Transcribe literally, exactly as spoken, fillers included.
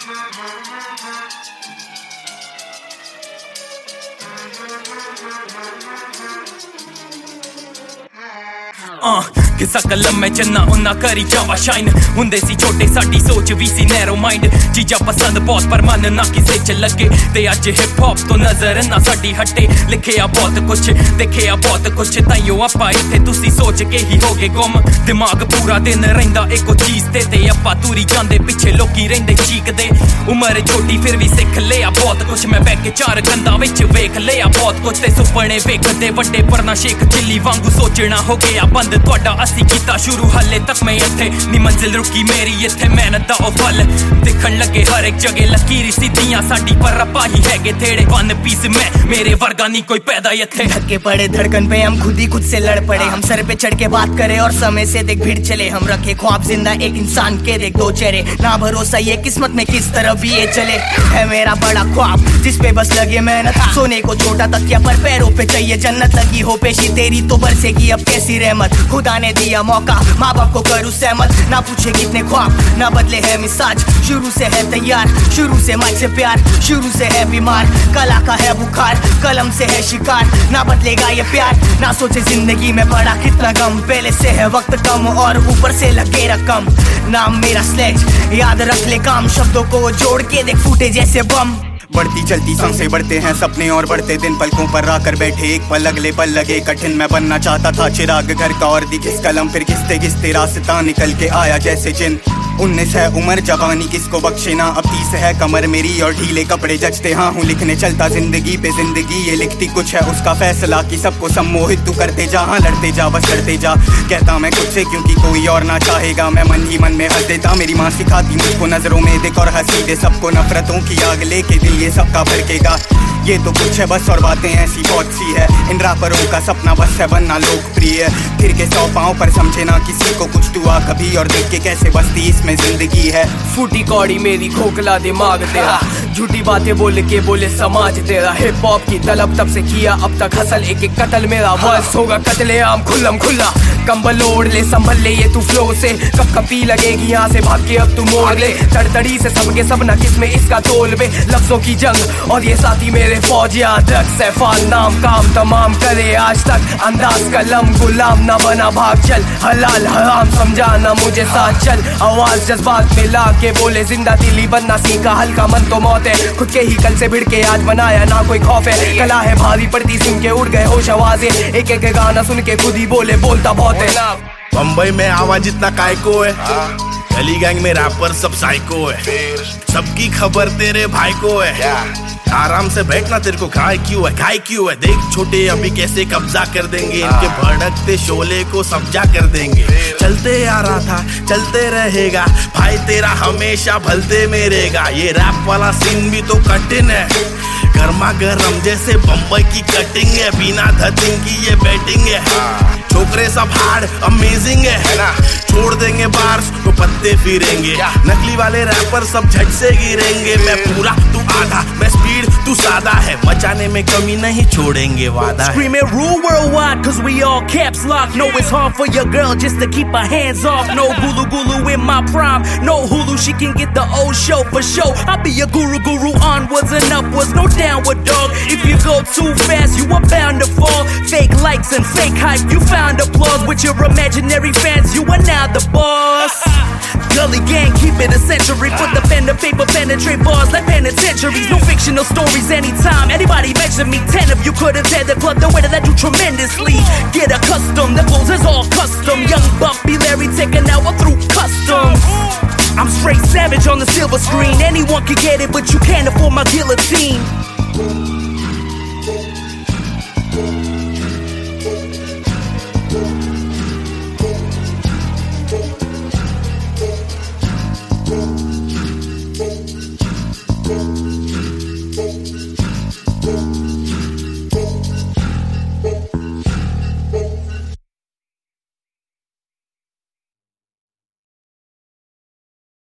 किसा कलम में चन्ना उन्ना करी जावा शाइन हुंदे सी छोटे साडी सोच भी सी नैरो माइंड चीजा पसंद बहुत पर मन ना किसे च लगे ते अज हिप हॉप तो नजर ना साडी हटे लिखे आ बहुत कुछ देखे आ बहुत कुछ ताइयो आपा इत्थे तुसी सोच के ही होगे गुम दिमाग पूरा दिन रहिंदा एको चीज ते ते आपा तुरी जांदे पिछे लोकी रहिंदे चीकदे उम्र छोटी फिर भी सिख लिया बहुत कुछ मैं बैठ के चार गंदा विच वेख लिया बहुत कुछ ते सुपने वेखदे वड्डे पर ना शेख चिल्ली वांगू सोचना हो गया बंद तुहाडा असी कीता शुरू हाले तक मैं इत्थे नी मंजिल रुकी मेरी इत्थे मेहनत दा ओ फल दिखण लगे हर एक जगह लकीर सीधियां साडी पर रब्बा ही हैगे थेड़े वन पीस में मेरे वर्गा नी कोई पैदा इत्थे धक्के पड़े धड़कन पे हम खुद ही खुद से लड़ पड़े हम सर पे चढ़ के बात करें और समय से देख भीड़ चले हम रखे ख्वाब जिंदा एक इंसान के देख दो चेहरे ना भरोसा ये किस्मत में किस तरह भी ये चले है मेरा बड़ा ख्वाब जिस पे बस लगे मेहनत सोने को छोटा तकिया पर पैरों पे चाहिए जन्नत लगी हो पेशी तेरी तो बरसेगी अब कैसी रहमत खुदा ने दिया मौका माँ बाप को करूँ सहमत ना पूछे कितने ख्वाब ना बदले है मिजाज शुरू से है तैयार शुरू से माइक से प्यार शुरू से है बीमार कला का है बुखार कलम से है शिकार ना बदलेगा ये प्यार ना सोचे जिंदगी में पड़ा कितना गम पहले से है वक्त कम और ऊपर से लगे रकम नाम मेरा स्लेज याद रख ले काम शब्दों को जोड़ के देख फूटे जैसे बम बढ़ती चलती सांसें बढ़ते हैं सपने और बढ़ते दिन पलकों पर आकर बैठे एक पल अगले पल लगे कठिन मैं बनना चाहता था चिराग घर का और दिखिस कलम फिर घिसते घिसते रास्ता निकल के आया जैसे जिन उन्नीस है उम्र जवानी किसको बख्शे ना अब तीस है कमर मेरी और ढीले कपड़े जचते हाँ हूँ लिखने चलता जिंदगी पे जिंदगी ये लिखती कुछ है उसका फैसला कि सबको सम्मोहित तू करते जा हाँ लड़ते जा बस करते जा कहता मैं खुद से क्योंकि कोई और ना चाहेगा मैं मन ही मन में हंस देता मेरी माँ सिखाती मुझको नजरों में देख और हंसी दे सबको नफरतों की आग लेके दिल ये सबका भड़केगा ये तो कुछ है बस और बातें ऐसी बहुत सी है इन रैपरों का सपना बस है बनना लोकप्रिय फिर के सौ पाँव पर समझे ना किसी को कुछ दुआ कभी और देख के कैसे बसती इसमें जिंदगी है फूटी कौड़ी मेरी खोखला दिमाग तेरा झूठी बातें बोल के बोले समाज तेरा हिप हॉप की तलब तब से किया अब तक हसल एक एक कत्ल मेरा वर्स होगा कत्ले आम खुल्लम खुल्ला कंबल ओढ़ ले संभल ले ये तू फ्लो से कब कपी लगेगी यहाँ से भाग के अब तू मोड़ ले तड़तड़ी से सबके सब न किसमें इसका तोल में लफ्जों की जंग और ये साथी मेरे फौजिया ड्रग्स है फाल नाम काम तमाम करे आज तक अंदाज कलम गुलाम ना बना भाग चल हलाल हराम समझाना मुझे साथ चल आवाज जज्बात में ला के बोले जिंदा दिली बनना सीखा हल्का मन तो मौत है खुद के ही कल से भिड़ के आज बनाया ना कोई खौफ है कला है भारी पड़ती सुन के उड़ गए होश आवाजें एक एक गाना सुन के खुद ही बोले बोलता बहुत है बम्बई में आवाज इतना काय को है गली गैंग में रैपर सब साइको है सबकी खबर तेरे भाई को है आराम से बैठना तेरे को घाय क्यों है घाय क्यों है देख छोटे अभी कैसे कब्जा कर देंगे इनके भड़कते शोले को समझा कर देंगे चलते आ रहा था चलते रहेगा भाई तेरा हमेशा भलते में रहेगा ये रैप वाला सीन भी तो कठिन है गर्मा गर्म जैसे बम्बई की कटिंग है बिना धतिंग की ये बैटिंग है छोकरे सब हार्ड अमेजिंग है ना छोड़ देंगे बार्स तो पत्ते फिरेंगे नकली वाले रैपर सब झट से गिरेंगे मैं पूरा तू आधा मैं स्पीड तू सादा है मचाने में कमी नहीं छोड़ेंगे वादा Scream it rule worldwide cause we all caps locked No it's hard for your girl just to keep her hands off No gulu gulu in my prime No Hulu she can get the old show for show I'll be a guru guru onwards and upwards No downward dog If you go too fast you are bound to fall Fake likes and fake hype you found applause With your imaginary fans you are now the boss Gully gang keep it a century Put the pen to paper penetrate bars like penitentiaries No fictional stories anytime Anybody mention me ten of you could have tear the club The way that I do tremendously Get accustomed the clothes is all custom Young Buck be Larry take an hour through customs I'm straight savage on the silver screen Anyone can get it but you can't afford my guillotine